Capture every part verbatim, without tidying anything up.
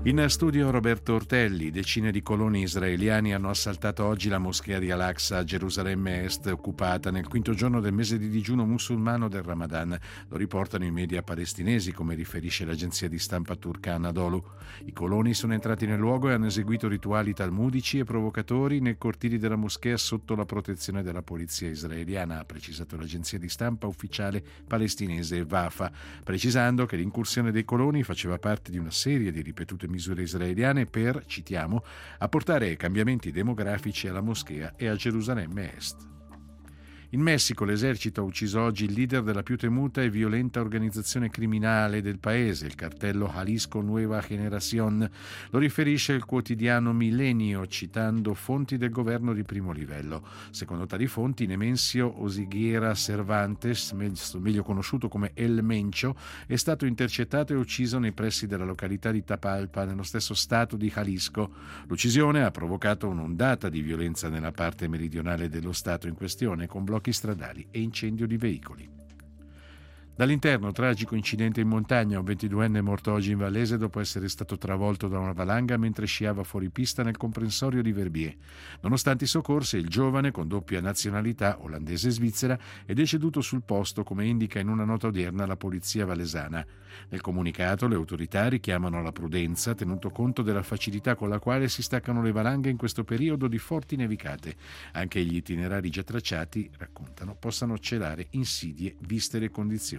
In studio Roberto Ortelli. Decine di coloni israeliani hanno assaltato oggi la moschea di Al-Aqsa a Gerusalemme Est, occupata nel quinto giorno del mese di digiuno musulmano del Ramadan. Lo riportano i media palestinesi, come riferisce l'agenzia di stampa turca Anadolu. I coloni sono entrati nel luogo e hanno eseguito rituali talmudici e provocatori nei cortili della moschea sotto la protezione della polizia israeliana, ha precisato l'agenzia di stampa ufficiale palestinese Wafa, precisando che l'incursione dei coloni faceva parte di una serie di ripetute misure israeliane per, citiamo, apportare cambiamenti demografici alla moschea e a Gerusalemme Est. In Messico l'esercito ha ucciso oggi il leader della più temuta e violenta organizzazione criminale del paese, il cartello Jalisco Nueva Generación. Lo riferisce il quotidiano Milenio, citando fonti del governo di primo livello. Secondo tali fonti, Nemensio Osiguera Cervantes, meglio conosciuto come El Mencho, è stato intercettato e ucciso nei pressi della località di Tapalpa, nello stesso stato di Jalisco. L'uccisione ha provocato un'ondata di violenza nella parte meridionale dello stato in questione, con blocchi stradali e incendio di veicoli. Dall'interno, tragico incidente in montagna. Un ventiduenne è morto oggi in Vallese dopo essere stato travolto da una valanga mentre sciava fuori pista nel comprensorio di Verbier. Nonostante i soccorsi, il giovane, con doppia nazionalità olandese e svizzera, è deceduto sul posto, come indica in una nota odierna la polizia valesana. Nel comunicato le autorità richiamano alla prudenza, tenuto conto della facilità con la quale si staccano le valanghe in questo periodo di forti nevicate. Anche gli itinerari già tracciati, raccontano, possano celare insidie viste le condizioni.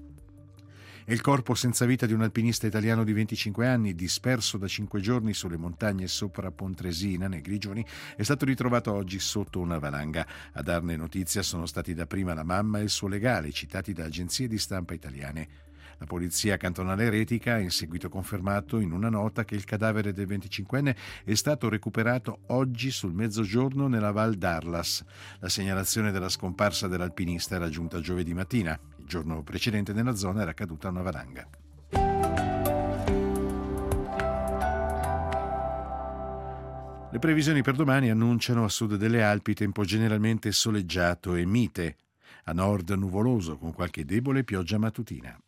È il corpo senza vita di un alpinista italiano di venticinque anni, disperso da cinque giorni sulle montagne sopra Pontresina, nei Grigioni, è stato ritrovato oggi sotto una valanga. A darne notizia sono stati dapprima la mamma e il suo legale, citati da agenzie di stampa italiane. La polizia cantonale Retica ha in seguito confermato in una nota che il cadavere del venticinquenne è stato recuperato oggi sul mezzogiorno nella Val d'Arlas. La segnalazione della scomparsa dell'alpinista era giunta giovedì mattina. Il giorno precedente nella zona era caduta una valanga. Le previsioni per domani annunciano a sud delle Alpi tempo generalmente soleggiato e mite, a nord nuvoloso con qualche debole pioggia mattutina.